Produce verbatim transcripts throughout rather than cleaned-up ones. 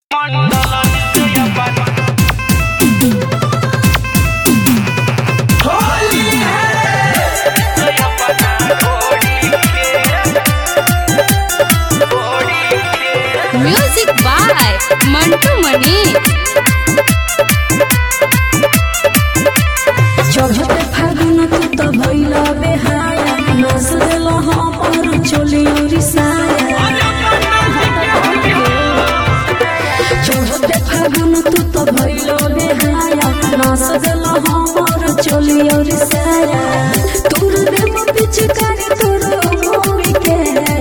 Music by Mantu Mani. चढ़ते फागुन तू तो भइला बेहाया नाच देला हम पर चोली उरी साया। चढ़ते फागुन तू तो भइला बेहाया नाच देला हम पर चोली उरी साया। तोर देव पिचकारी तोर होई के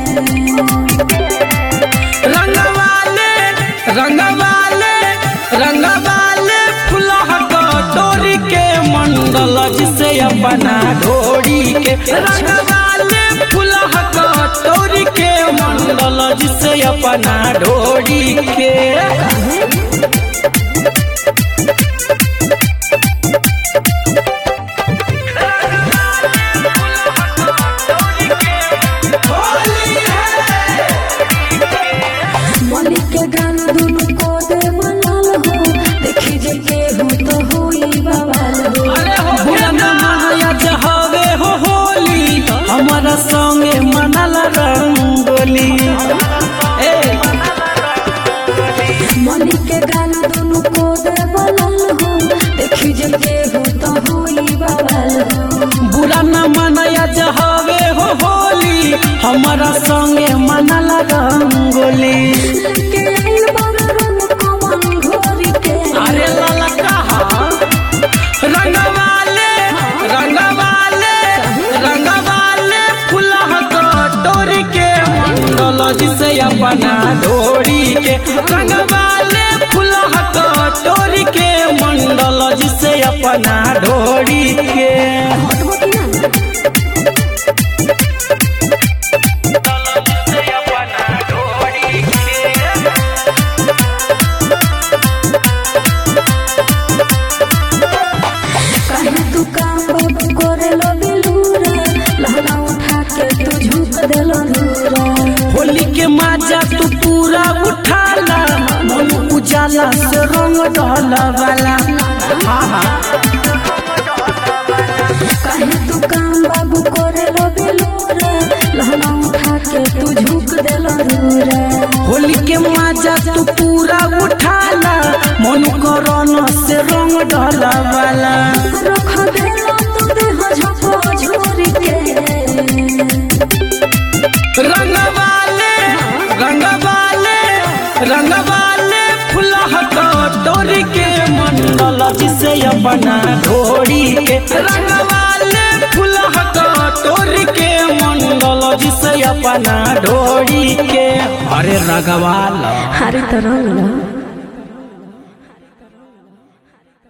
रंगवाले रंगवाले रंगवाले फुलह कटोरी के मंडल जिसे अपना ढोरी के रंगवाले फुलह कटोरी के मंडल जिसे अपना ढोरी के मलिक के गान दुनु को दे बनाल हो देखी जे के हो तो होई बवाल हो। अरे हो भुलना माया जहावे हो होली हमारा संगे मनल रंगोली ए मलिक के गान दुनु को दे बनाल हो देखी जे के हो तो होई बवाल हो। बुरा न मनाया जहावे हो होली हमारा संगे मनल रंगोली के आइल बगरम कमन घोरी के अरे लाला कहा रंगवाले रंगवाले रंगवाले फुलह कटोरी के मंडल जिसे अपना ढोरी के रंगवाले फुलह कटोरी के मंडल जिसे अपना ढोरी के कहे तू काम बाबू करे लो बिलूरा लहना उठा के तू झुक देलो धूरा। होली के माजा तू पूरा उठाला मन उजाला से रंग डाला वाला हाँ हाँ कहे तू काम बाबू करे लो बिलूरा लहना उठा के तू झुक देलो धूरा। होली के माजा तू पूरा उठाला मन करन से रंग डाला वाला रख देलो तू देह झपो झोरी के रंगवाले रंगवाले रंगवाले फुलह कटोरी के मंडल जिसे अपना ढोरी के रंगवाले फुलह कटोरी के मंडल जिसे अपना ढोरी के अरे रंगवाला हरी तरंग